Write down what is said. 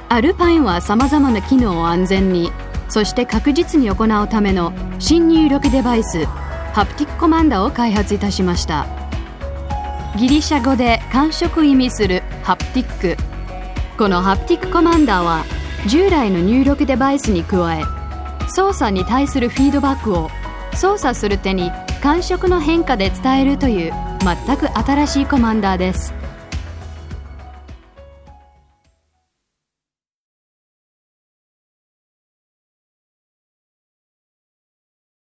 アルパインはさまざまな機能を安全に、そして確実に行うための新入力デバイス、ハプティックコマンダーを開発いたしました。ギリシャ語で感触を意味するハプティック。このハプティックコマンダーは従来の入力デバイスに加え、操作に対するフィードバックを操作する手に感触の変化で伝えるという全く新しいコマンダーです。